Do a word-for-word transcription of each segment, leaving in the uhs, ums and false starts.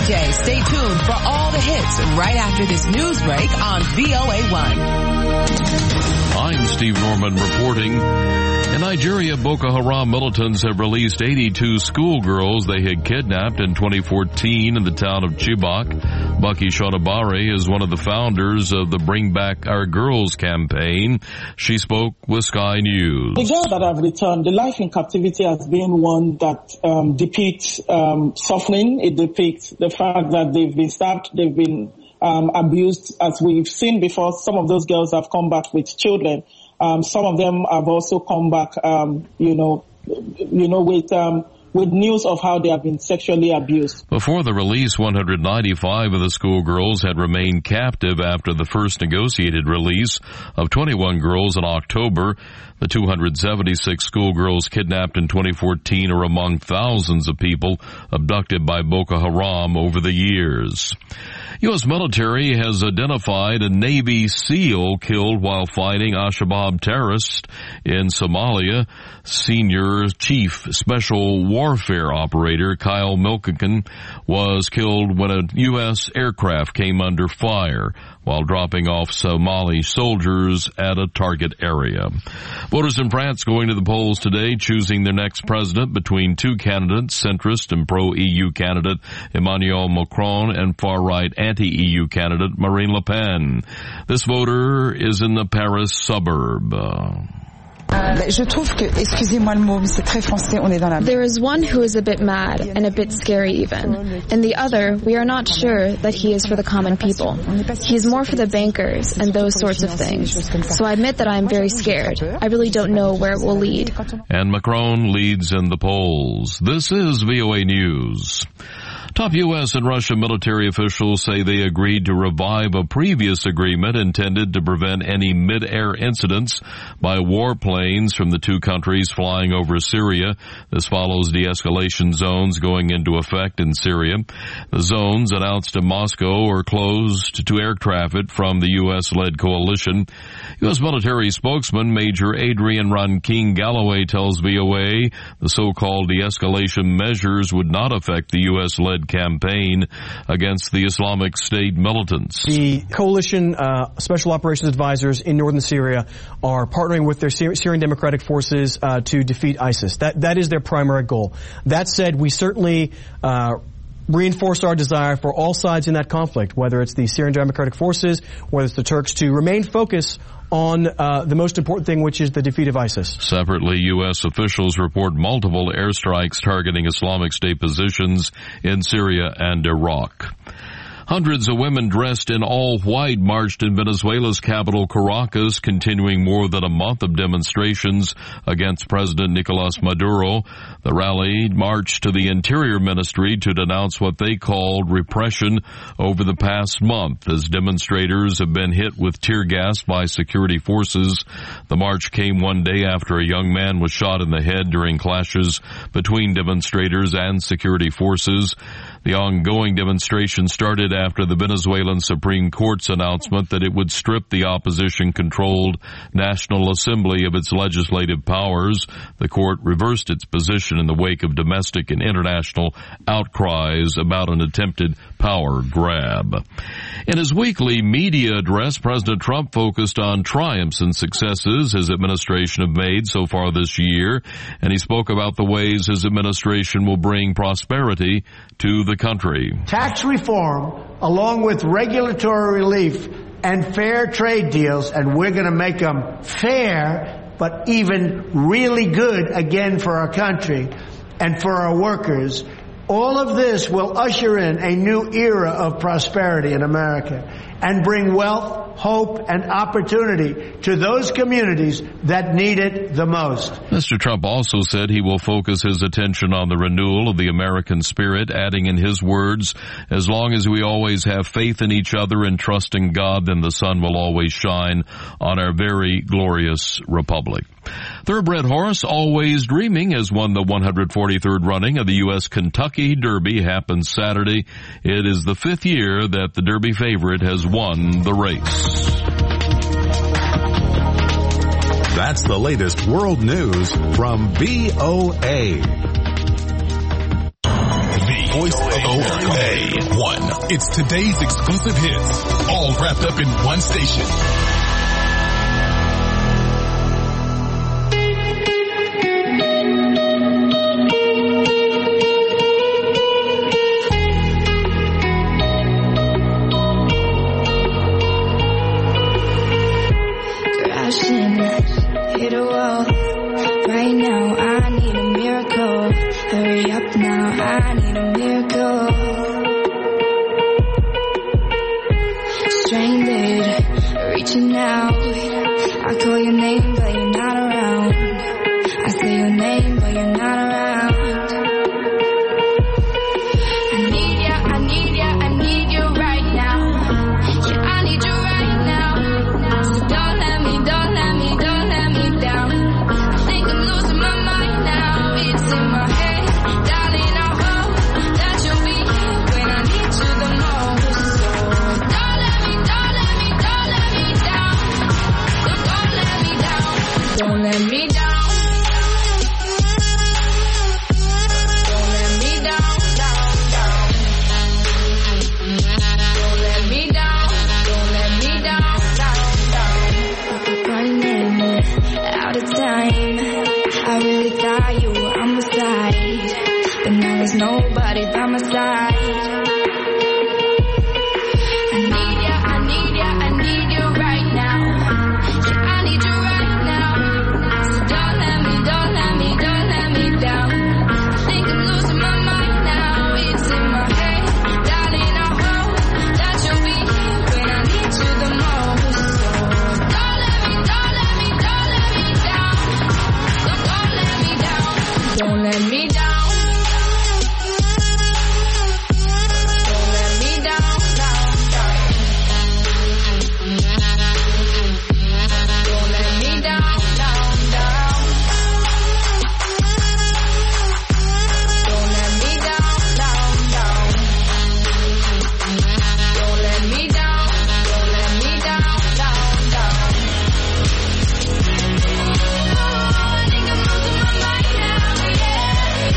J. Stay tuned for all the hits right after this news break on V O A one. I'm Steve Norman reporting. In Nigeria, Boko Haram militants have released eighty-two schoolgirls they had kidnapped in twenty fourteen in the town of Chibok. Bucky Shonabare is one of the founders of the Bring Back Our Girls campaign. She spoke with Sky News. The girls that have returned, the life in captivity has been one that um, depicts um, suffering. It depicts the fact that they've been stabbed, they've been um, abused. As we've seen before, some of those girls have come back with children. Um, some of them have also come back, um, you know, you know, with um, with news of how they have been sexually abused. Before the release, one hundred ninety-five of the schoolgirls had remained captive after the first negotiated release of twenty-one girls in October. The two hundred seventy-six schoolgirls kidnapped in twenty fourteen are among thousands of people abducted by Boko Haram over the years. U S military has identified a Navy SEAL killed while fighting Al-Shabaab terrorists in Somalia. Senior Chief Special Warfare Operator Kyle Milkenkin was killed when a U S aircraft came under fire while dropping off Somali soldiers at a target area. Voters in France going to the polls today, choosing their next president between two candidates, centrist and pro-E U candidate Emmanuel Macron and far-right anti-E U candidate Marine Le Pen. This voter is in the Paris suburb. Uh, Je trouve que, excusez-moi le mot, mais c'est très français, on est dans la... There is one who is a bit mad and a bit scary even. And the other, we are not sure that he is for the common people. He is more for the bankers and those sorts of things. So I admit that I am very scared. I really don't know where it will lead. And Macron leads in the polls. This is V O A News. Top U S and Russian military officials say they agreed to revive a previous agreement intended to prevent any mid-air incidents by warplanes from the two countries flying over Syria. This follows de-escalation zones going into effect in Syria. The zones announced in Moscow are closed to air traffic from the U S-led coalition. U S military spokesman Major Adrian Rankin Galloway tells V O A the so-called de-escalation measures would not affect the U S-led campaign against the Islamic State militants. The coalition uh, special operations advisors in northern Syria are partnering with their Syrian Democratic Forces uh, to defeat ISIS. That that is their primary goal. That said, we certainly uh, reinforce our desire for all sides in that conflict, whether it's the Syrian Democratic Forces, whether it's the Turks, to remain focused on uh, the most important thing, which is the defeat of ISIS. Separately, U S officials report multiple airstrikes targeting Islamic State positions in Syria and Iraq. Hundreds of women dressed in all white marched in Venezuela's capital, Caracas, continuing more than a month of demonstrations against President Nicolas Maduro. The rally marched to the Interior Ministry to denounce what they called repression over the past month, as demonstrators have been hit with tear gas by security forces. The march came one day after a young man was shot in the head during clashes between demonstrators and security forces. The ongoing demonstration started after the Venezuelan Supreme Court's announcement that it would strip the opposition-controlled National Assembly of its legislative powers. The court reversed its position in the wake of domestic and international outcries about an attempted power grab. In his weekly media address, President Trump focused on triumphs and successes his administration have made so far this year, and he spoke about the ways his administration will bring prosperity to the country. Tax reform, along with regulatory relief and fair trade deals, and we're going to make them fair, but even really good again for our country and for our workers. All of this will usher in a new era of prosperity in America and bring wealth, hope, and opportunity to those communities that need it the most. Mister Trump also said he will focus his attention on the renewal of the American spirit, adding in his words, as long as we always have faith in each other and trust in God, then the sun will always shine on our very glorious republic. Thoroughbred horse Always Dreaming has won the one hundred forty-third running of the U S Kentucky Derby. Happens Saturday. It is the fifth year that the Derby favorite has won the race. That's the latest world news from V O A. voice of America. A one. It's today's exclusive hits, all wrapped up in one station. Hit a wall. Right now I need a miracle. Hurry up now, I need a miracle. Stranded, reaching out. I call your name but you're not around. I say your name but you're not around. I need ya, I need ya, I need you right now. Yeah, I need you right now. So don't let me, don't let me, don't let me down. I think I'm losing my mind now. It's in my head, darling. I hope that you'll be here when I need you the most. So don't let me, don't let me, don't let me down. So don't let me down. Don't let me down. Don't let me down, down, down. Don't let me down. Don't let me down, down, down. Running out of time. I really thought you were on my side, but now there's nobody by my side. I need ya, I need ya, I need you right now. Yeah, I need you right now. So don't let me, don't let me, don't let me down. I think I'm losing my mind now. It's in my head, darling. I hope that you'll be here when I need you the most. So don't let me, don't let me, don't let me down. So don't let me down. Don't let me down. Don't let me down, down, down. Don't let me down, down, down. Don't let me down, down, down. Don't let me down, don't let me down, down, down. Oh, I think I'm losing my mind now, yeah.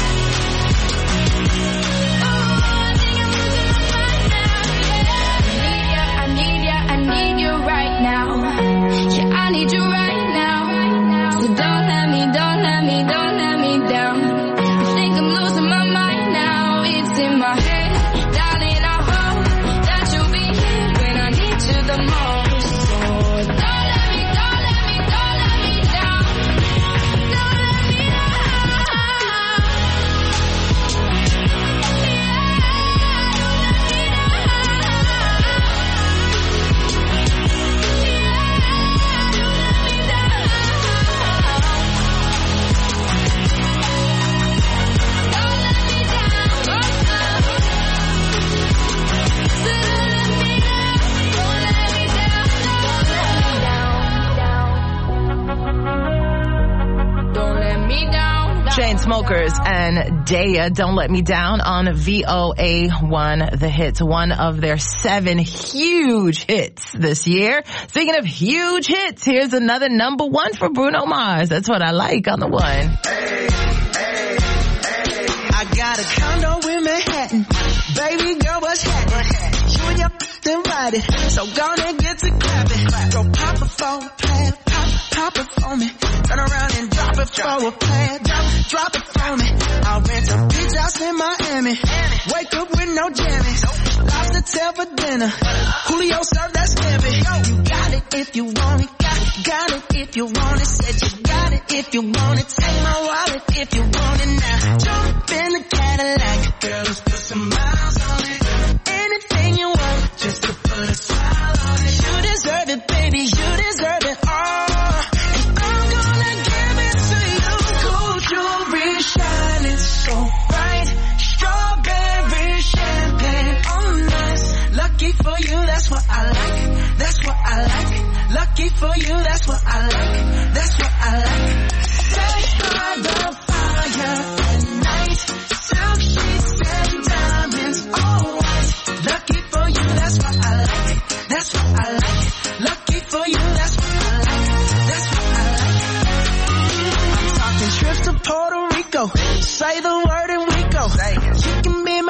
Oh, I think I'm losing my mind now, yeah. I need ya, I need ya, I need you right now. Yeah, I need you right now. So don't let me, don't let me, don't let me down. I think I'm losing my mind now. It's in my head, darling. I hope that you'll be here when I need you the most. So don't let me, don't let me, don't let me down. Don't let me down. Don't let me down. Chainsmokers and Daya, Don't Let Me Down on V O A one, The Hits, one of their seven huge hits this year. Speaking of huge hits, here's another number one for Bruno Mars. That's what I like on the one. I got a condo in Manhattan. Baby girl, what's happening? You and your then ride it. So gonna get to clapping. Go pop it for a plan. Pop, pop it for me. Turn around and drop it for a plan. Drop, drop it for me. I'll rent a beach house in Miami. Wake up with no jammies. Lobster tail for dinner. Julio served that scampi. You got it if you want it. Got, got it if you want it. Said you got it if you want it. Take my wallet if you want it now. Jump in the Cadillac. Girl, let's put some miles on it. Anything you want, just to put a smile on it. You deserve it, baby. You deserve it all. And I'm gonna give it to you. Gold jewelry shining so bright. Strawberry champagne on us. Lucky for you, that's what I like. That's what I like. Lucky for you, that's what I like. That's what I like. Set by the fire at night. Silk sheets and diamonds all white. Lucky for you, that's what I like. That's what I like. Lucky for you, that's what I like. That's what I like. I'm talking trips to Puerto Rico. Say the word and we go. You can be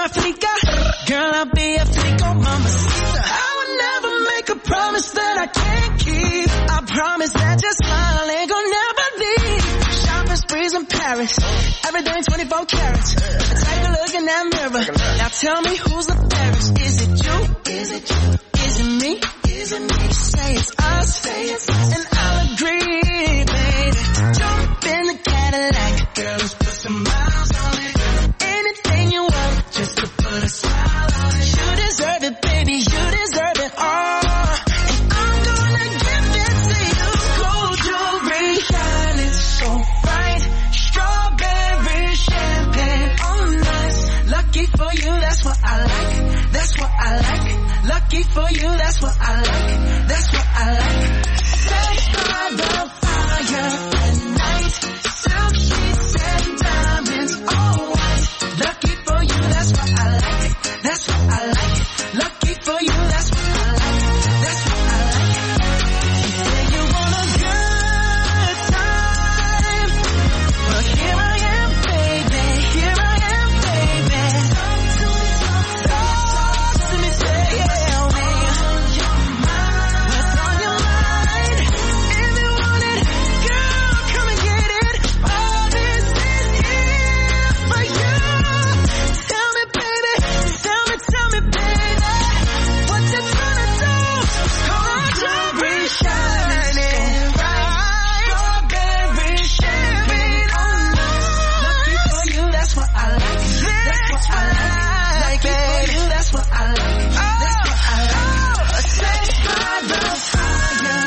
Paris. Everything twenty-four carats. Take a look in that mirror. Now tell me who's the fairest. Is it you? Is it you? Is it me? Is it me? Say it's us. Say it's us. And I'll agree, baby. Jump in the Cadillac. Girl, let's put some miles on it. Anything you want, just to put a smile on it. You deserve it, baby. You deserve it all. And I'm gonna give it to you. Gold jewelry, shining so bright. Strawberry champagne on us. Lucky for you, that's what I like. That's what I like. Lucky for you, that's what I like. That's what I like. Sex by the fire at night. Silk sheets and diamonds, all white. Lucky for you, that's what I like. That's what I like. Lucky for you, that's what I like. That's what I like. You say you want a good time. Well, here I am, baby. Here I am, baby. Talk to me, talk to me, tell me what's on your mind. If you want it, girl, come and get it. All this is here for you. Tell me, baby, tell me, tell me, baby, what you gonna do? Gold jewelry shining bright, strawberry champagne on us. Lucky for you, that's what I like. That's what I like. Lucky for you, that's what I like. That's what I like. Sex by the fire,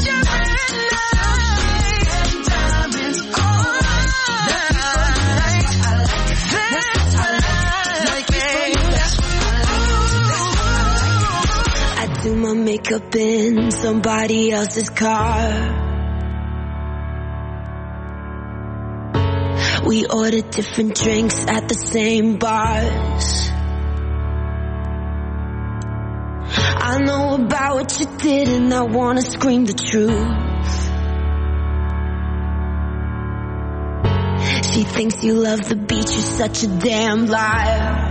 and diamonds on us. Lucky for you, that's what I like. That's what I like. Lucky for you, that's what I like. That's what I like. I do my makeup in somebody else's car. We order different drinks at the same bars. I know about what you did and I wanna scream the truth. She thinks you love the beach, you're such a damn liar.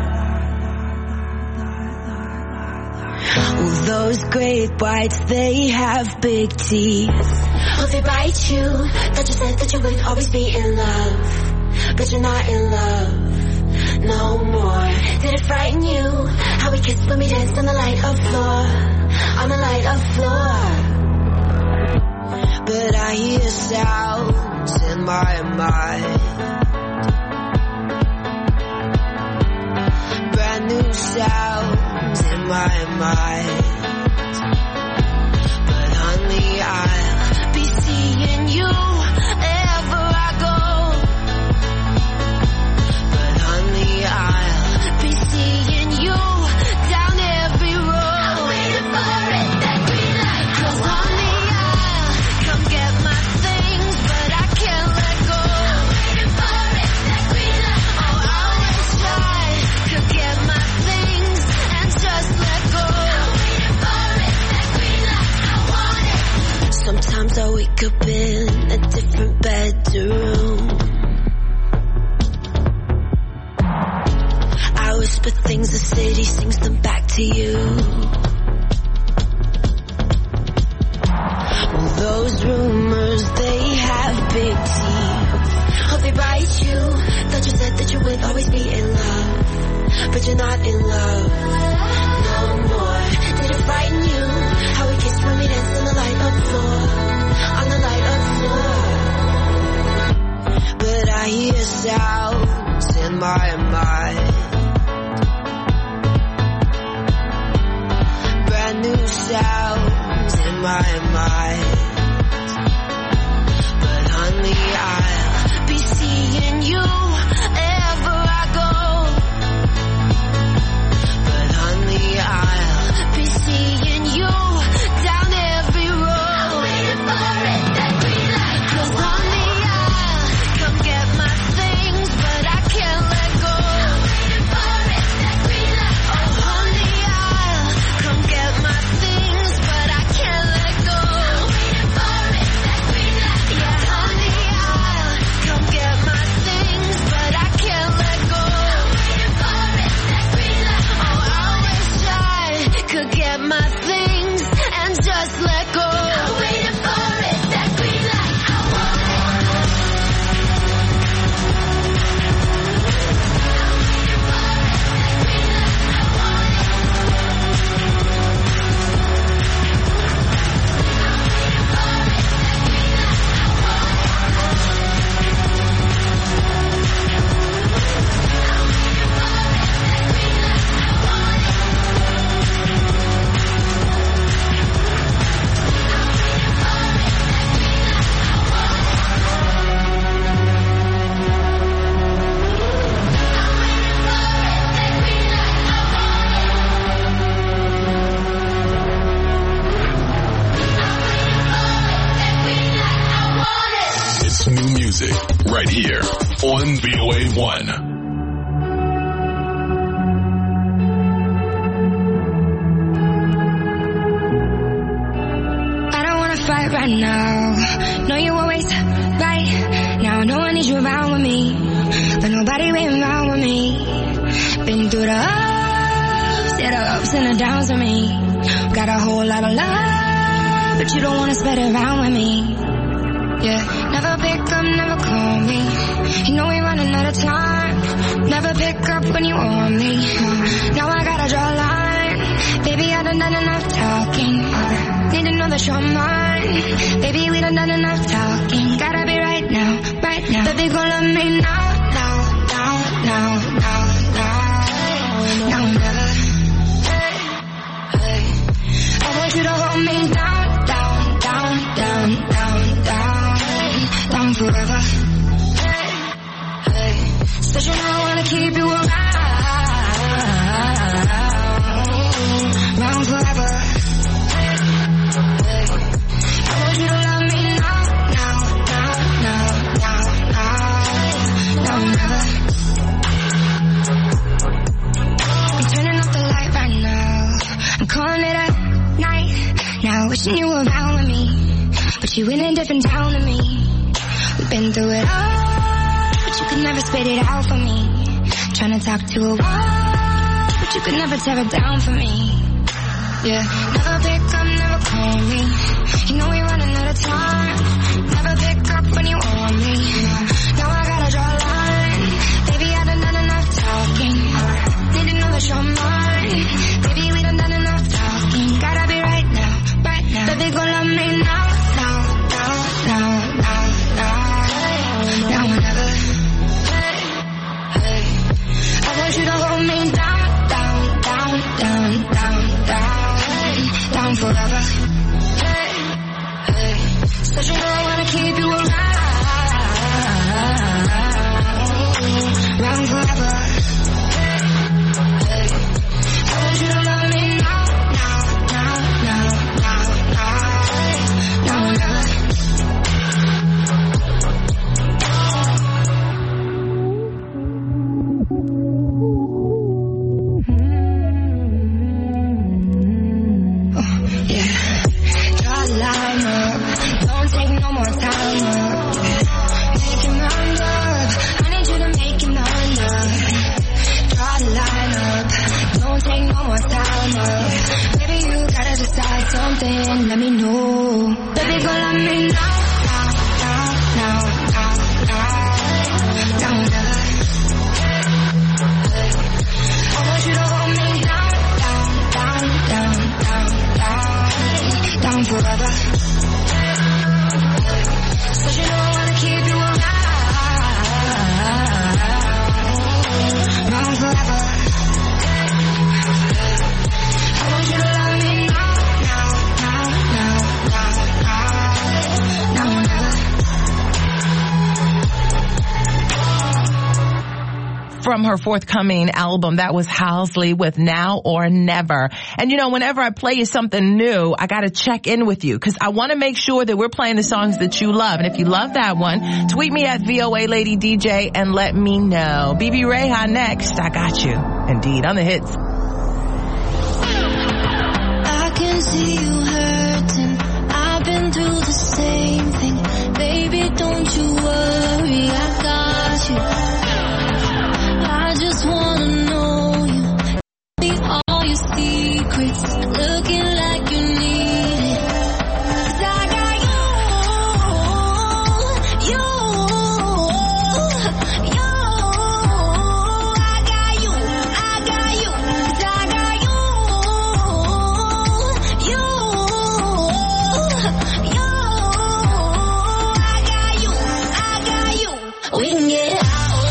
Well, those great whites, they have big teeth. Oh, they bite you. Thought you said that you would always be in love. But you're not in love no more. Did it frighten you? How we kissed when we danced on the light of floor. On the light of floor. But I hear sounds in my mind. Brand new sounds in my mind. But honey, I'll be seeing you wherever I go. But honey, I'll be seeing you down every road. I'm waiting for it, that green light. 'Cause honey, I'll come get my things, but I can't let go. I'm waiting for it, that green light. Oh, I always try to get my things and just let go. I'm waiting for it, that green light. I want it. Sometimes I wake up in a different bedroom. I whisper things, the city sings them back to you. Well, those rumors, they have big teeth. Oh, they bite you. Thought you said that you would always be in love. But you're not in love no more. Did it frighten you? How we kissed when we danced on the light of floor. On the light of floor. But I hear sounds in my mind. Brand new sounds in my mind. But honey, I'll be seeing you wherever I go. But honey, I'll be seeing you down every road. I'm waiting for it, that green light. 'Cause honey, I'll come get my things, but I can't let go. I'm waiting for it, that green light. Oh, honey, I'll come get my things, but I can't let go. I'm waiting music right here on V O A one. Fight right now. No, you always right now. No one needs you around with me, but nobody waiting around with me. Been through the ups, yeah, the ups and the downs with me. Got a whole lot of love, but you don't wanna spread it around with me. Yeah, never pick up, never call me. You know we running out of time. Never pick up when you want me. Now I gotta draw a line. Baby, I done done enough talking. Need to know that you're mine. Baby, we done done enough talking. Gotta be right now, right now. Baby, gon' love me now, now, now, now, now, now, now, never. Hey, hey. I want you to hold me down, down, down, down, down, down, down forever. Hey, hey. Said you know I wanna keep you around, around forever. Calling it up night now, wishing you were around with me, but you in a different town than me. We've been through it all, but you could never spit it out for me. Trying to talk to a wall, but you could never tear it down for me. Yeah, never pick up, never call me. You know we running out of time. Never pick up when you want me. Now I gotta draw a line. Baby, I done done enough talking. Need to know that you're mine. Baby, we done done enough talking. Gotta be right now, right now. Baby, gon' love me now, now, now, now, now, now, now, whenever. Hey, hey. I want you to hold me down, down, down, down, down, down, down forever. Hey, hey. Said you know I wanna keep you around, around forever. Something, let me know. Baby, go love me now, now, now, now, now, now, now, now. I want you to hold me down, down, down, down, down, down, down forever. So you know I wanna keep you around, around forever. I want you to love me now. From her forthcoming album, that was Halsey with Now or Never. And you know, whenever I play you something new, I gotta check in with you because I want to make sure that we're playing the songs that you love. And if you love that one, tweet me at V O A Lady D J and let me know. B B Reha next. I got you. Indeed, on the hits. I can see you hurting. I've been through the same thing. Baby, don't you worry. I got you. I just wanna know you, be all your secrets, looking like you need it. 'Cause I got you, you, you. I got you, I got you. 'Cause I got you, you, you. I got you, I got you. We can get out.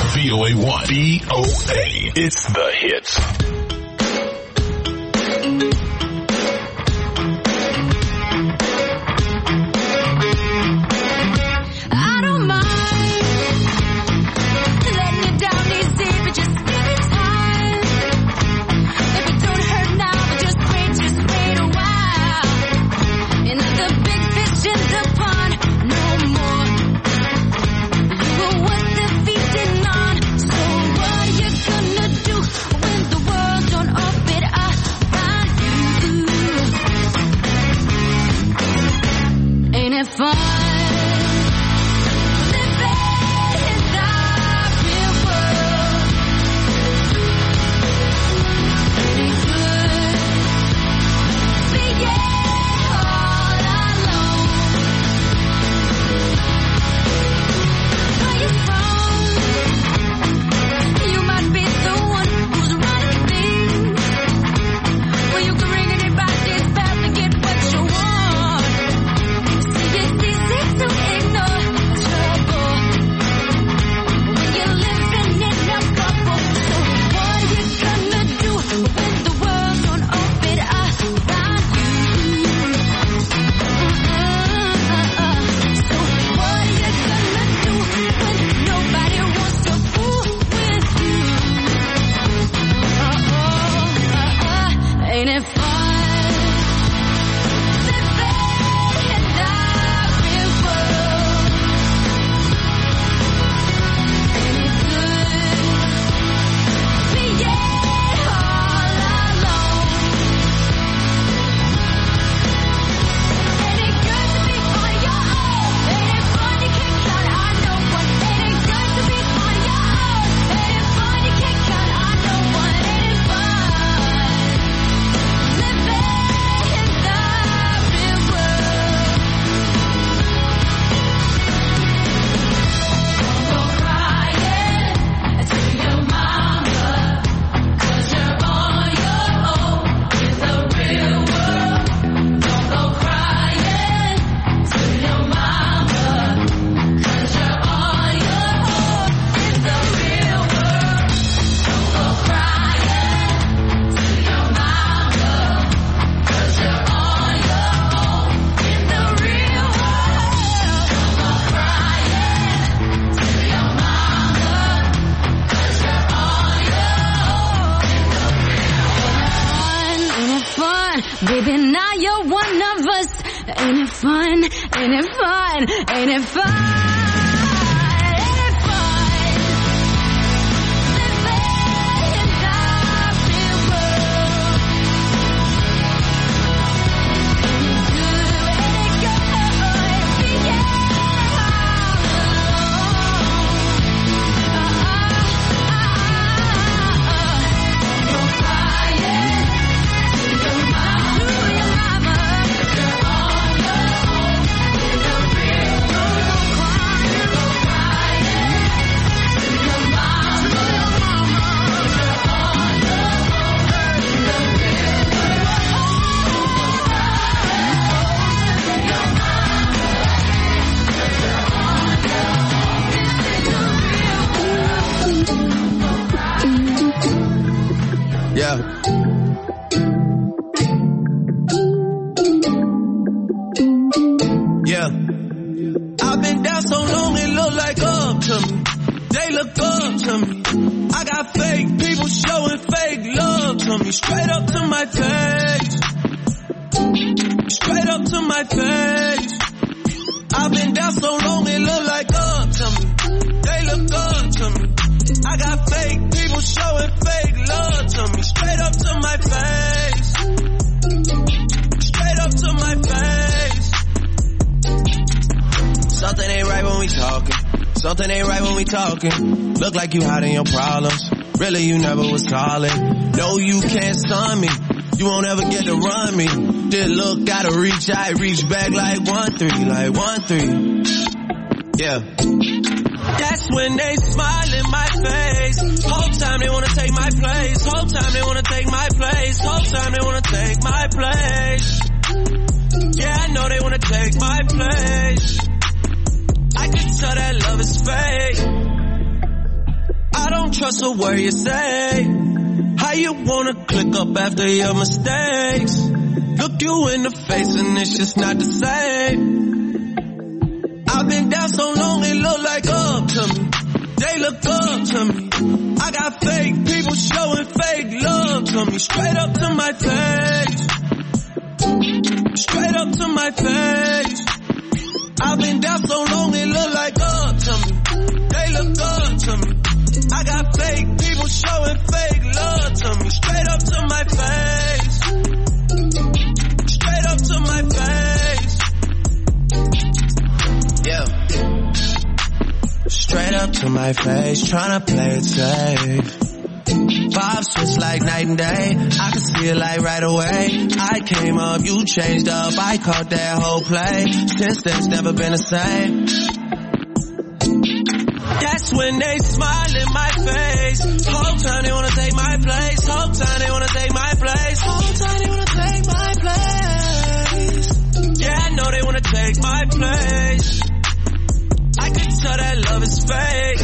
V O A one. V O A. It's the hits. I don't mind letting you down easy, but just give it time. If it don't hurt now, but just wait, just wait a while. Another big fish in the pond, no more. You were worth defeating on. So what you gonna do when the world don't orbit around you? Ain't it fun? Ain't it fun? Baby, now you're one of us. Ain't it fun? Ain't it fun? Ain't it fun? Ain't it fun? Living in the real world. Ain't it good? Ain't it good? Yeah. Yeah. I've been down so long it look like up to me. They look up to me. I got fake people showing fake love to me. Straight up to my face. Straight up to my face. I've been down so long it look like up to me. They look up to me. I got fake people showing fake love to me. Straight up to my face. Straight up to my face. Something ain't right when we talking. Something ain't right when we talking. Look like you hiding your problems. Really you never was calling. No, you can't stun me. You won't ever get to run me. This look gotta reach, I reach back like one three, like one three. Yeah. That's when they smile in my face. Whole time they wanna take my place. Whole time they wanna take my place. Whole time they wanna take my place. Yeah, I know they wanna take my place. I can tell that love is fake. trust a word you say. How you wanna click up after your mistakes? Look you in the face and it's just not the same. I've been down so long it look like up to me. They look up to me. I got fake people showing fake love to me. Straight up to my face. Straight up to my face. I've been down so long it look like up to me. They look up to me. I got fake people showing fake love to me. Straight up to my face. Straight up to my face. Yeah. Straight up to my face, tryna play it safe. Vibe switch like night and day. I can see it like right away. I came up, you changed up. I caught that whole play. Since then, it's never been the same. That's when they smile in my face. Whole time they wanna take my place. Whole time they wanna take my place. Whole time they wanna take my place. Yeah, I know they wanna take my place. I can tell that love is fake.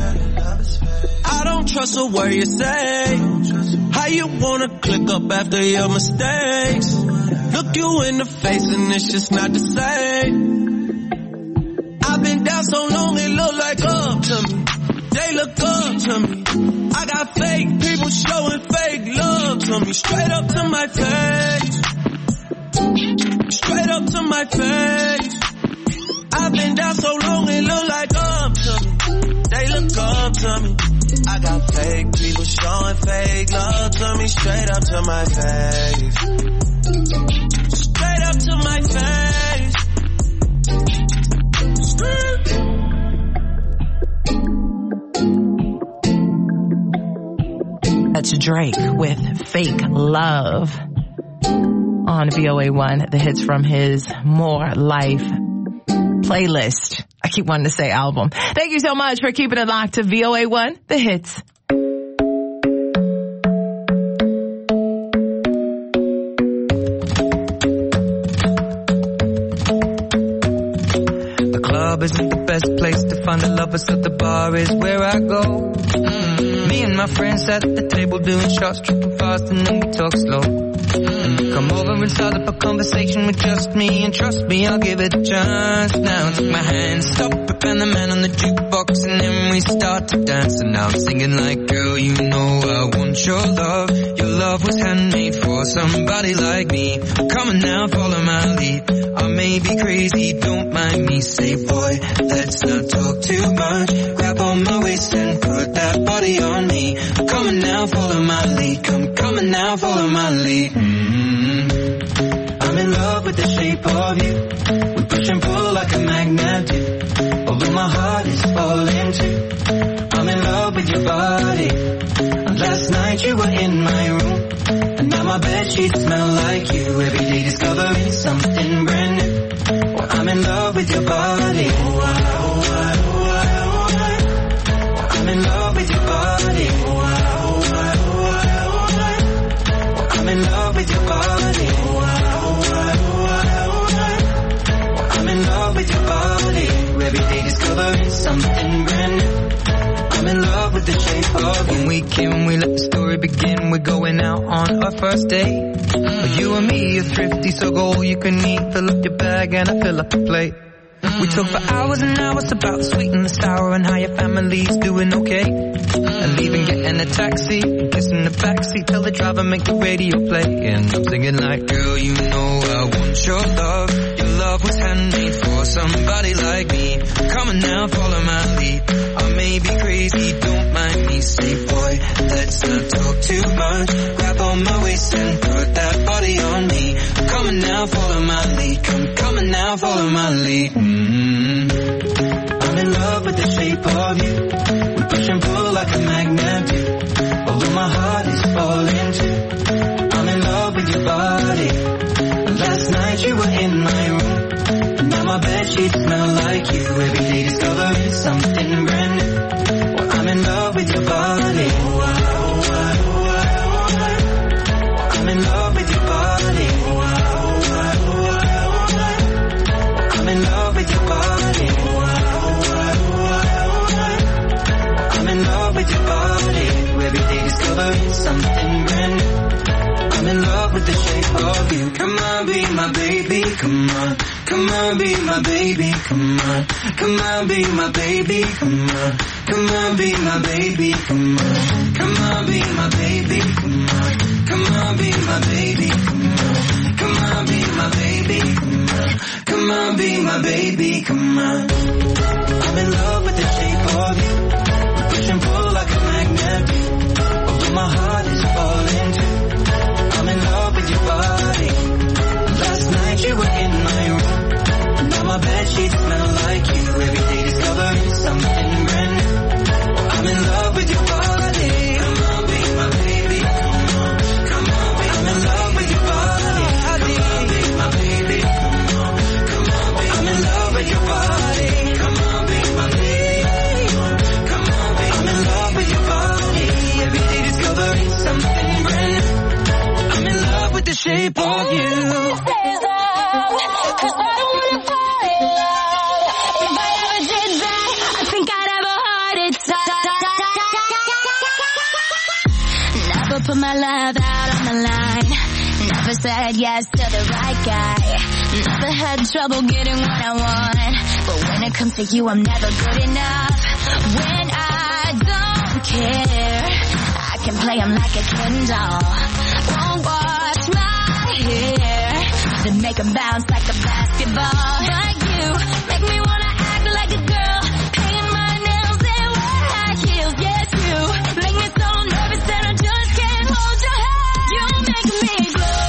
I don't trust a word you say. How you wanna click up after your mistakes? Look you in the face and it's just not the same. I've been down so long it look like up to me. They look up to me. I got fake people showing fake love to me. Straight up to my face. Straight up to my face. I've been down so long it look like up to me. They look up to me. I got fake people showing fake love to me. Straight up to my face. Straight up to my face. That's Drake with Fake Love on V O A one, the hits from his More Life playlist. I keep wanting to say album. Thank you so much for keeping it locked to V O A one, the hits. The club isn't the best place to find the lovers, so the bar is where I go. Mm-hmm. Me and my friends at the table doing shots, tripping fast, and then we talk slow. Mm-hmm. Come over and start up a conversation with just me, and trust me, I'll give it a chance. Now take my hand, stop it, and the man on the jukebox, and then we start to dance. And now I'm singing like, girl, you know I want your love. Your love was handmade for somebody like me. Come on now, follow my lead. I may be crazy, don't mind me. Say, boy, let's not talk too much. Grab on my waist and put that body on me. Come on now, follow my lead. Come, come on now, follow my lead. Mm-hmm. I'm in love with the shape of you. We push and pull like a magnet do. Although my heart is falling too. I'm in love with your body. And last night you were in my room. And now my bedsheets smell like you. Every day discovering something brand new. Well, I'm in love with your body. Oh, I, oh, I, oh, I, oh, I. Well, I'm in love with your body. Oh, I, oh, I, oh, I, oh, I. Well, I'm in love with your body. Oh, I, oh, I, oh, I, oh, I. Well, I'm in love with your body. Every day discovering something brand new. I'm in love with the shape of you. When we came, we let the story begin. We're going out on our first date. Mm. You and me are thrifty, so go all you can eat. Fill up your bag and I fill up the plate. Mm. We talk for hours and hours about the sweet and the sour and how your family's doing okay. Mm. And leaving, getting a taxi, kissing the backseat, tell the driver make the radio play. And I'm singing like, girl, you know I want your love. Your love was handmade for somebody like me. Come on now, follow my lead. I may be crazy, don't mind me. Say, boy, let's not talk too much. Grab on my waist and put that body on me. Come on now, follow my lead. Come, come on now, follow my lead. Mm-hmm. I'm in love with the shape of you. We push and pull like a magnet do. Although my heart is falling too. I'm in love with your body. Last night you were in my room. And now my bedsheets smell like you. Every day discovering something brand new. Well, I'm in love with your body. Oh, I, oh, I, oh, I, oh, I. Well, I'm in love with your body. Oh, I, oh, I, oh, I, oh, I. Well, I'm in love with Every day discovering something brand new. I'm in love with the shape of you. Come on, be my baby, come on. Come on, be my baby, come on. Come on, be my baby, come on. Come on, be my baby, come on. Come on, be my baby, come on. Come on, be my baby, come on. Come on, be my baby, come on. Come on, be my baby, come on. I'm in love with the shape of you. We push and pull like a magnet. Although my heart is falling too. I'm in love with your body. Last night you were in my room. Now my bedsheets smell like you. Every day discovering something brand new. Oh, I'm in love with your body. Come on, be my baby. Come on, come on, be I'm in love with your body. Come on, be my baby. Come on, come on, be I'm in love with your body. Come on, be my baby. Come on, be I'm in love with your body. Every day discovering something brand new. I'm in love with the shape of you. Put my love out on the line. Never said yes to the right guy. Never had trouble getting what I want. But when it comes to you, I'm never good enough. When I don't care, I can play him like a Ken doll. Won't wash my hair, then make him bounce like a basketball. But you make me wanna act like a girl, paint my nails and wear high heels. Yes, you make me so nervous that I just can't hold your hand. You make me glow,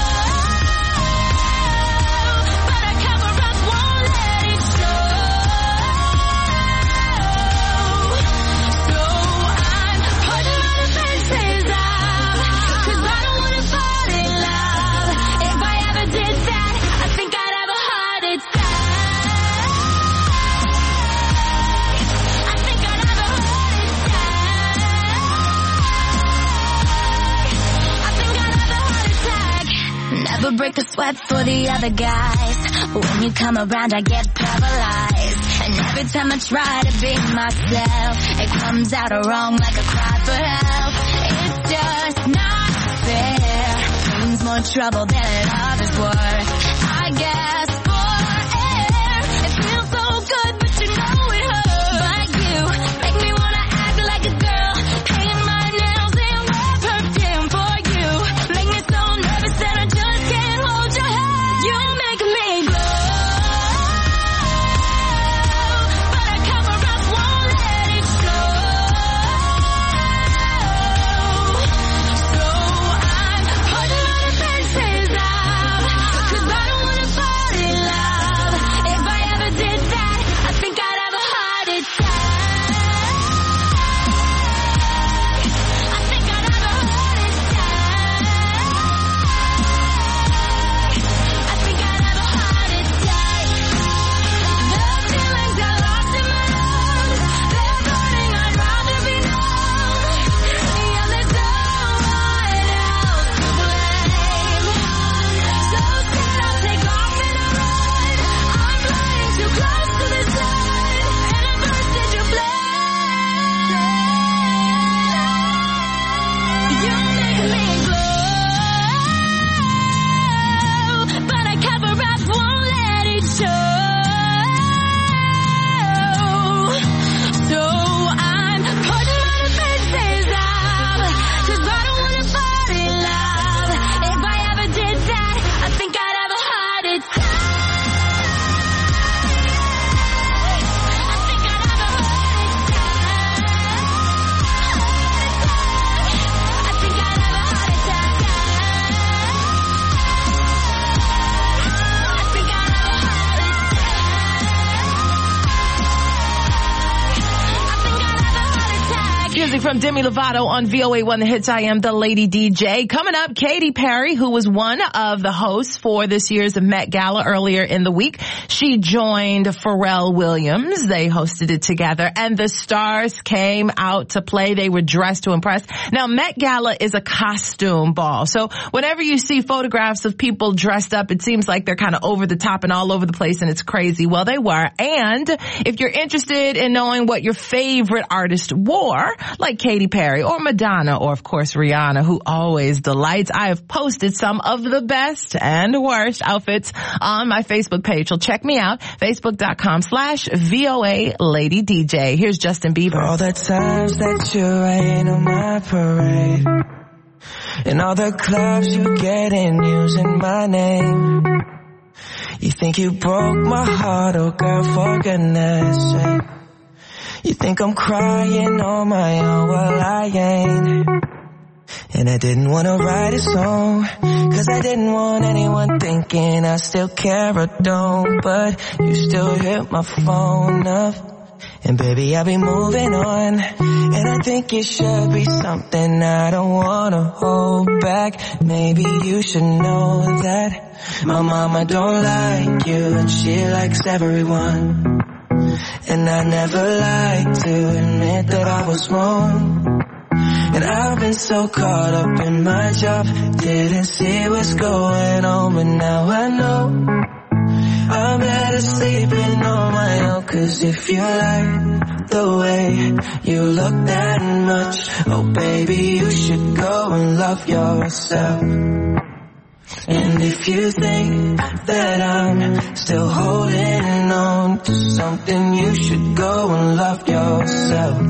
but I cover up, won't let it show. So I'm putting my defenses up, 'cause I don't wanna fall in love. If I ever did that, I think I'd have a heart attack. I think I'd have a heart attack. I think I'd have a heart attack. Never break a sweat for the other guys. When you come around, I get paralyzed. And every time I try to be myself, it comes out wrong like a cry for help. It's just not fair. Means more trouble than love is worth. I guess for air, it feels so good, but you know it hurts. But you make me wanna act like a girl, paint my nails and wear perfume for you. Make me so nervous that I just can't hold your hand. You make me glow, but I cover up, won't let it show. So I'm putting my defenses up, 'cause I don't wanna fall in love. If I ever did that, I think I'd have a heart attack. I think I'd have a heart attack. I think I'd have a heart attack. The feelings I lost in my lungs, they're burning, I'd rather be numb. Yeah, there's no one else to blame. So scared I'll take off and I run. I'm flying too close to the sun, and I burst into flame. You make me glow, but I cover up, won't let it show. So I'm putting my defenses up, 'cause I don't wanna fall in love. If I ever did that, I think I'd have a heart attack. I think I'd have a heart attack. I think I'd have a heart attack. I think I'd have a heart attack. Music from Demi Lovato on V O A one The Hits. I am the Lady D J. Coming up, Katy Perry, who was one of the hosts for this year's Met Gala earlier in the week. She joined Pharrell Williams. They hosted it together, and the stars came out to play. They were dressed to impress. Now, Met Gala is a costume ball. So whenever you see photographs of people dressed up, it seems like they're kind of over the top and all over the place, and it's crazy. Well, they were. And if you're interested in knowing what your favorite artist wore, like Katy Perry or Madonna or, of course, Rihanna, who always delights. I have posted some of the best and worst outfits on my Facebook page. So check me out, facebook.com slash VOA Lady DJ. Here's Justin Bieber. For all the times that you rain on my parade, and all the clubs you get in using my name, you think you broke my heart, oh girl, for goodness sake. You think I'm crying on my own, well I ain't. And I didn't want to write a song, cause I didn't want anyone thinking I still care or don't. But you still hit my phone up, and baby I'll be moving on. And I think it should be something I don't want to hold back. Maybe you should know that my mama don't like you, and she likes everyone. And I never like to admit that I was wrong. And I've been so caught up in my job, didn't see what's going on, but now I know I'm better sleeping on my own. Cause if you like the way you look that much, oh baby, you should go and love yourself. And if you think that I'm still holding on to something, you should go and love yourself.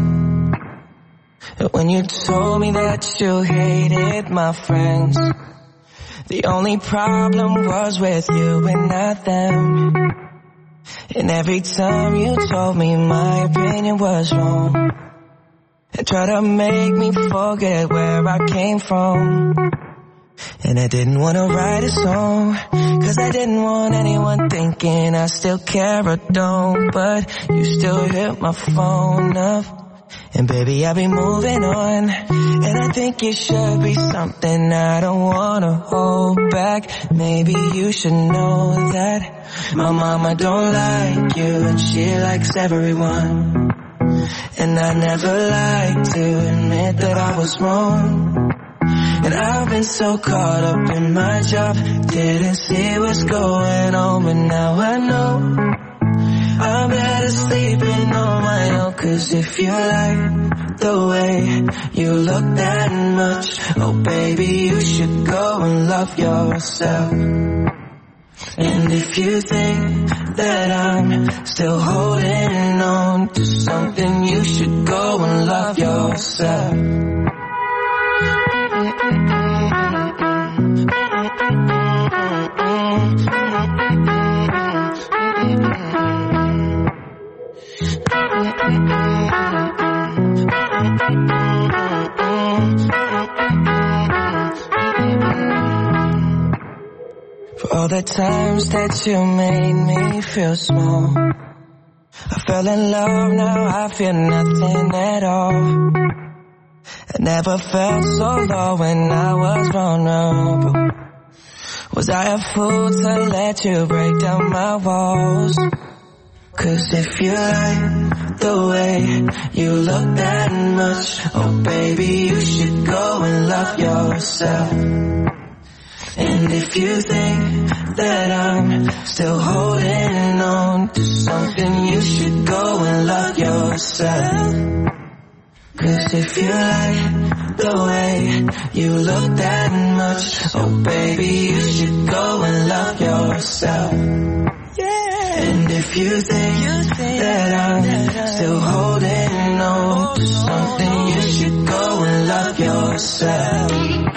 When you told me that you hated my friends, the only problem was with you and not them. And every time you told me my opinion was wrong, and tried to make me forget where I came from. And I didn't want to write a song, cause I didn't want anyone thinking I still care or don't. But you still hit my phone up, and baby I'll be moving on. And I think it should be something I don't want to hold back. Maybe you should know that my mama don't like you, and she likes everyone. And I never like to admit that I was wrong. And I've been so caught up in my job, didn't see what's going on, but now I know I'm better sleeping on my own. Cause if you like the way you look that much, oh baby, you should go and love yourself. And if you think that I'm still holding on to something, you should go and love yourself. For all the times that you made me feel small, I fell in love, now I feel nothing at all. I never felt so low when I was vulnerable. Was I a fool to let you break down my walls? Cause if you like the way you look that much, oh baby, you should go and love yourself. And if you think that I'm still holding on to something, you should go and love yourself. Cause if you like the way you look that much, oh baby, you should go and love yourself. Yeah. And if you think that I'm still holding on to something, you should go and love yourself.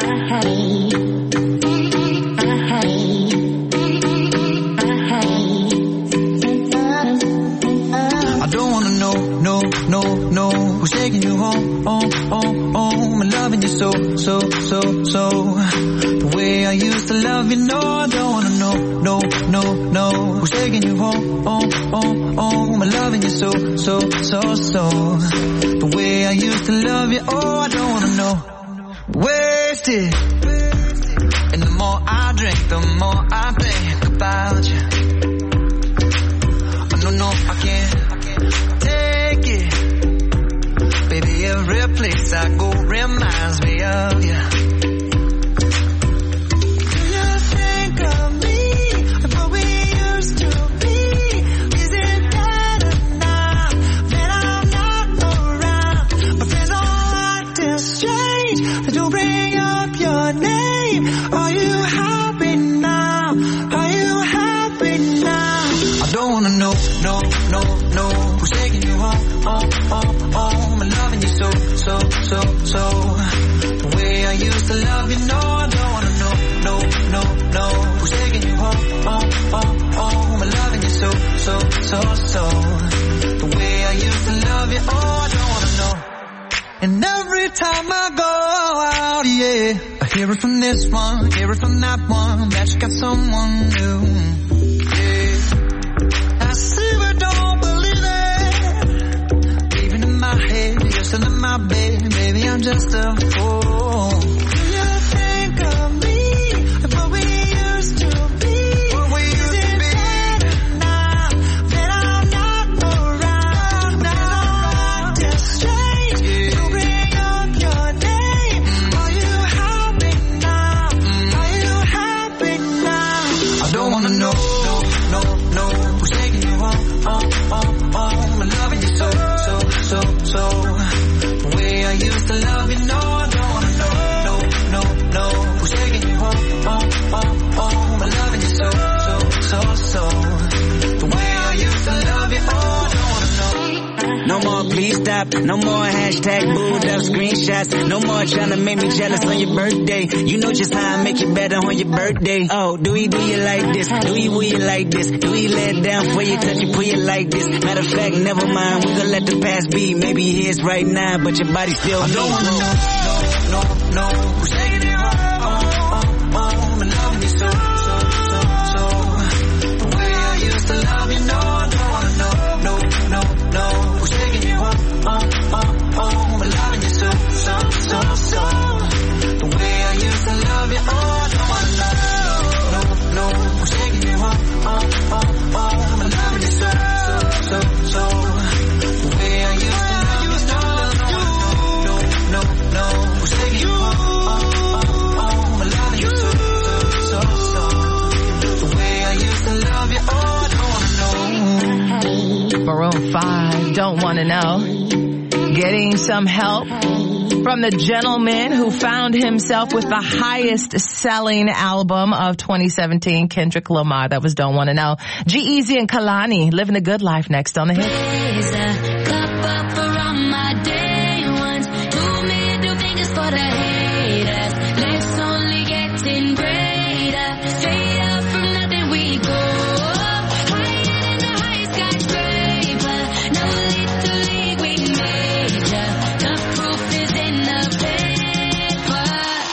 I don't wanna know, no, no, no, who's taking you home, home, home, home, and loving you so, so, so, so. The way I used to love you, no, I don't wanna know, no, no, no, who's taking you home, home, home, home, and loving you so, so, so, so. The way I used to love you, oh, I don't wanna know. Wasted. And the more I drink, the more I think about you. Oh, no, no, I can't take it. Baby, every place I go reminds me of you. Friends all And every time I go out, yeah, I hear it from this one, hear it from that one, that you got someone new. Yeah, I see but don't believe it. Even in my head, you're still in my bed, baby, I'm just a fool. Do you think of me, of what we used to be? What we used to be. Now that I'm not around, now I'm just strange. To bring up your name, are you happy now? Are you happy now? I don't wanna know, no, no, no, who's taking you home, home, home, home. I'm loving you so, so, so, so. The way I used to love you, no, I don't wanna know, no, no, no. Who's taking you home, home, home, home. I'm loving you so, so, so, so. The way I used to love you, oh, I don't wanna know. No more please stop, no more hashtag booed up screenshots, no more trying to make me jealous on your birthday. You know just how I make you better on your birthday. Oh, do we do you like this? Do we will you like this? Do we let it down for you, touch you, pull you like this? Matter of fact, never mind, we gonna let the past be. Maybe it is right now, but your body still I don't needs. wanna know, no, no, no. Who's taking you home, home, home, home. I'm loving you so, so, so, so. The way I used to love you, no, I don't wanna know, no, no, no. Who's taking you home, home, home, home. I'm loving you so, so, so, so. The way I used to love you, oh, I don't wanna know, no, no, no. Who's taking you home, home, home, home. I'm loving you so, so, so, so. The way I used to love you, no, no, no, no. Who's taking you home, home, home, home. I'm loving you so, so, so, so. The way I used to love you, oh, I don't wanna know. Maroon five, Don't Wanna Know. Getting some help from the gentleman who found himself with the highest selling album of twenty seventeen, Kendrick Lamar. That was Don't Wanna Know. G-Eazy and Kalani, Living the Good Life, next on the hit. Raise a cup up for all my day ones. Two middle fingers for the haters. Life's only getting greater. Straight up from nothing we go. Higher than the highest skyscraper. No little league we major. The proof is in the paper.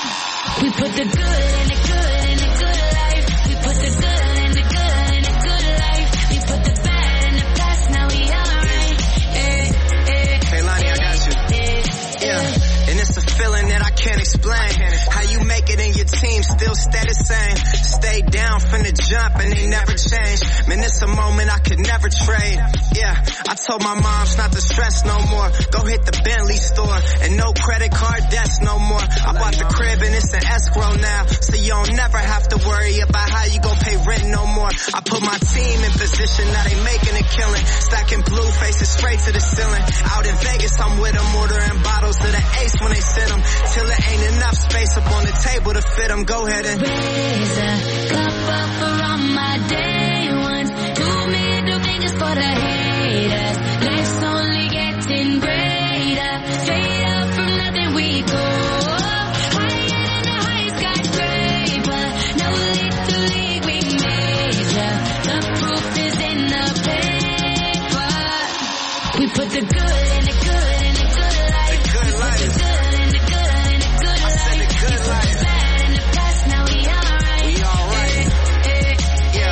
We put the good in the good in the good life. We put the good in the good in the good life. We put the bad in the past, now we alright. Eh, eh, Hey Lonnie, I got you. Yeah, and it's a feeling that I can't explain. How you make it in your team still stay the same. Stay down from the jump and they never change. Man, it's a moment I could never trade. Yeah, I told my moms not to stress no more. Go hit the Bentley store and no credit card debts no more. I bought the crib and it's an escrow now, so you don't never have to worry about how you gon' pay rent no more. I put my team in position, now they making a killing. Stacking blue faces straight to the ceiling. Out in Vegas, I'm with them, ordering bottles to the ace when they send them. Till it ain't enough space up on the table to fit them. Go ahead and raise a cup up for all my day ones. Two middle fingers for the haters. Life's only getting greater. Straight up from nothing we go. Higher than the highest skyscraper. No little league we major. The proof is in the paper. We put the good in the good in the good life. The good life. The good in the good in the good life. I said the good life. We put the bad in the past, now we alright. We alright. Yeah.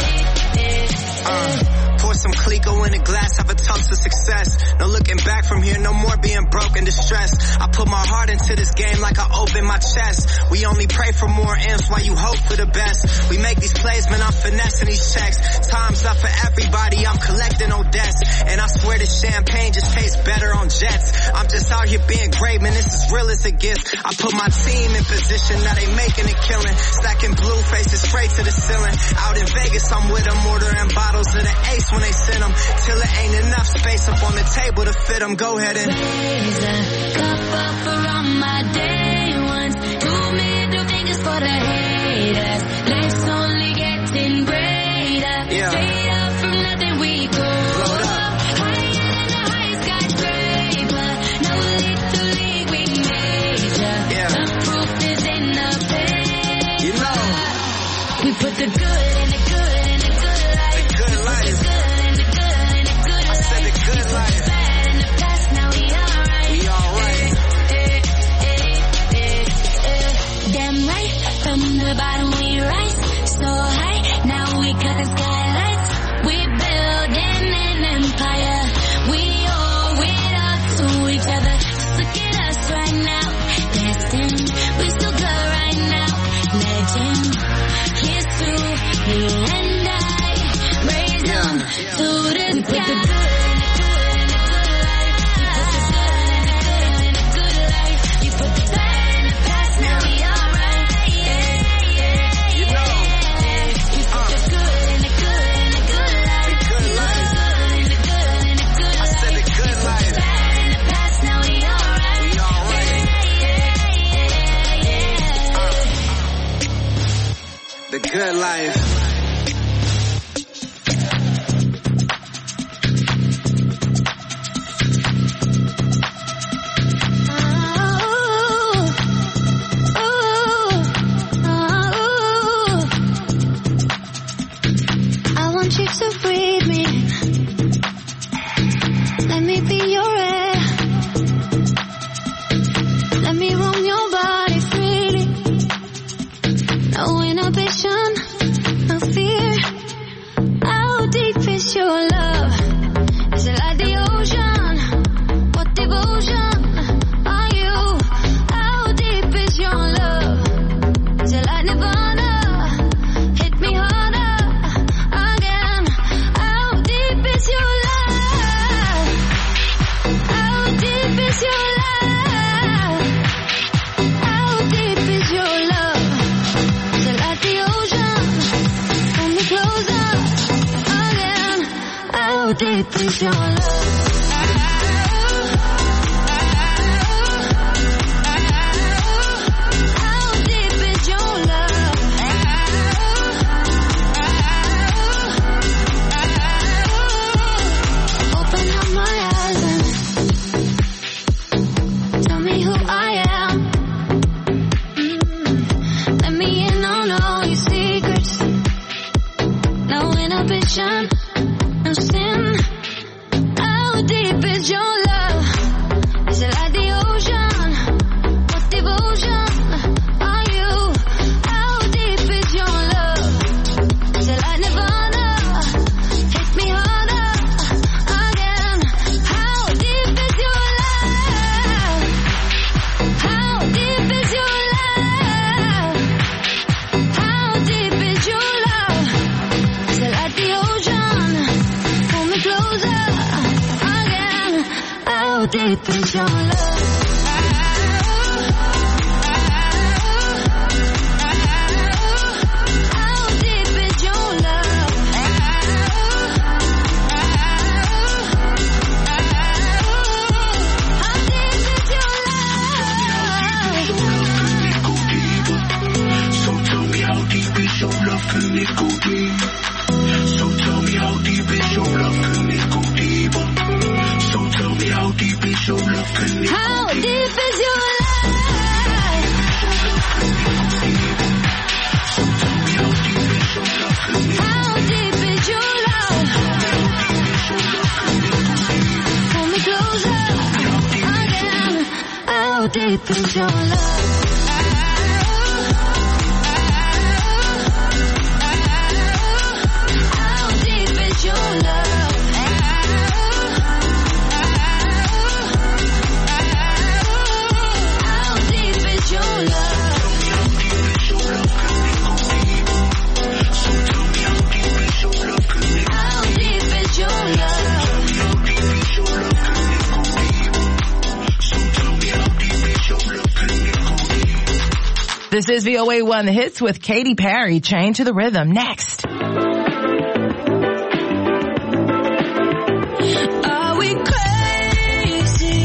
Uh, pour some Clico in a glass, have a toast to success. No looking back from here, no more being broke and distressed. I put my heart into this game like I open my chest. We only pray for more M's while you hope for the best. We make these plays, man, I'm finessing these checks. Time's up for everybody, I'm collecting no debts. And I swear this champagne just tastes better on jets. I'm just out here being great, man, this is real as it gets. I put my team in position, now they making a killing. Stacking blue faces straight to the ceiling. Out in Vegas, I'm with them, ordering bottles of the ace when they send them. Till it ain't enough space up on the table to fit them. Go ahead and raise a cup up for all my day ones. Two middle fingers for the haters. Life's only getting greater. Yeah. Straight up from nothing we go. Load up. Higher than the highest skyscraper. No little league we major. Yeah. The proof is in the paper. You know. We put the good in the good in the good life. The good life. The good in the good in the good life. I said the good life. Bad in the past, now we alright. We alright. Eh, good life. I want you to breathe me. Let me be your air. Let me roam your body freely. No inhibition, no fear. How deep is your love? Is it like the ocean? What devotion are you? How deep is your love? Is it like Nirvana? Hit me harder again. How deep is your love? How deep is your love? How deep is your love? Is it like the ocean? Pull me closer again. How deep is your love? How deep is your love? Open up my eyes and tell me who I am. Mm. Let me in on all your secrets. No inhibition, no sin. How deep is your love? Is it like the ocean? What devotion are you? How deep is your love? Is it like Nirvana? Hit me harder again. How deep is your love? How deep is your love? How deep is your love? Is it like the ocean? Pull me closer again. How deep is your love? How deep is your love? How deep is your love? So tell me how deep is your love, can it go deep? So tell me how deep is your love, can it go deeper? So tell me how deep is your love, can it How deep is your love? How deep is your love? Pull me closer again. How deep is your love? How deep is your love? How deep is your love? How deep is your love? This is V O A one The Hits with Katy Perry, Chain to the Rhythm. Next. Are we crazy?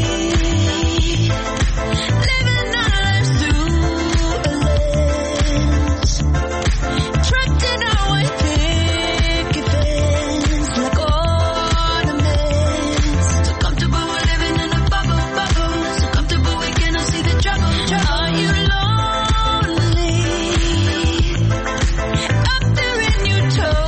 Living our lives through a lens. Trapped in our white picket fence like ornaments. So comfortable we're living in a bubble, bubble. So comfortable we cannot see the trouble, trouble. Are you lonely? Up there in your toes.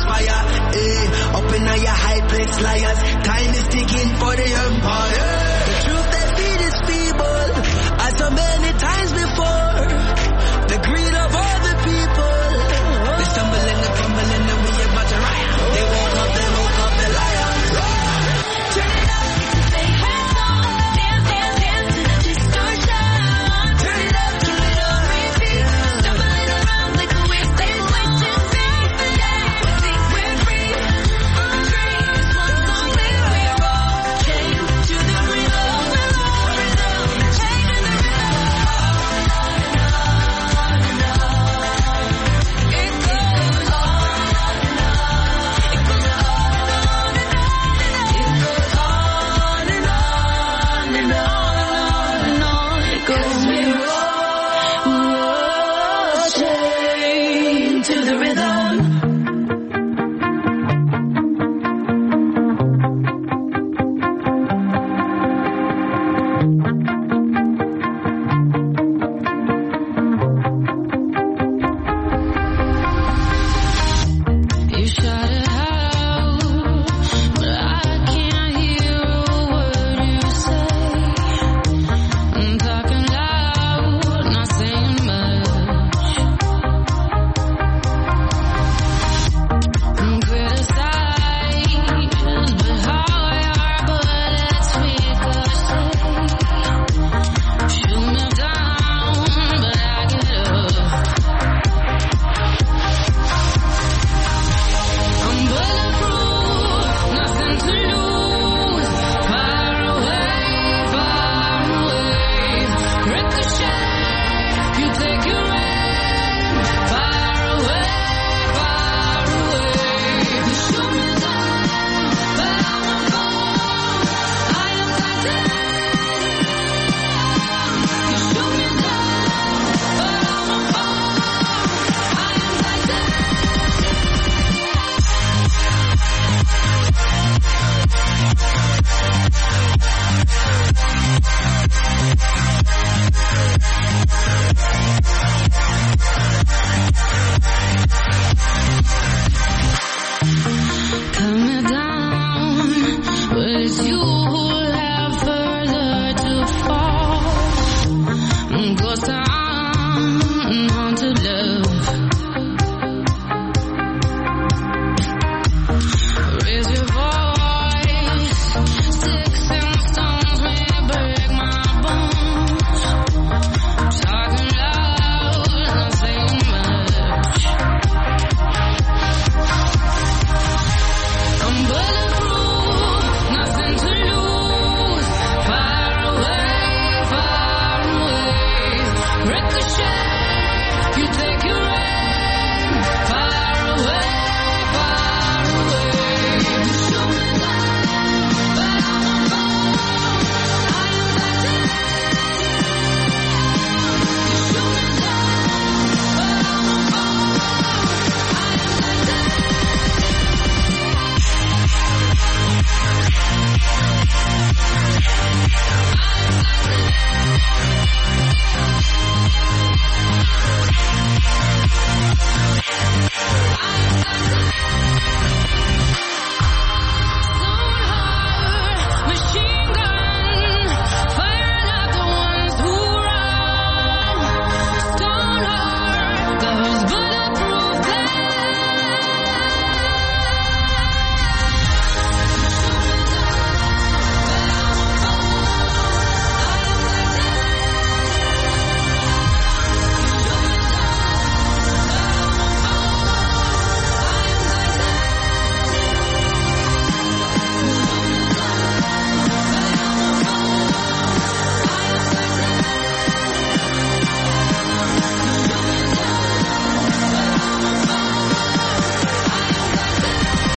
fire. Eh, up in your high place liars. Time is ticking for the empire.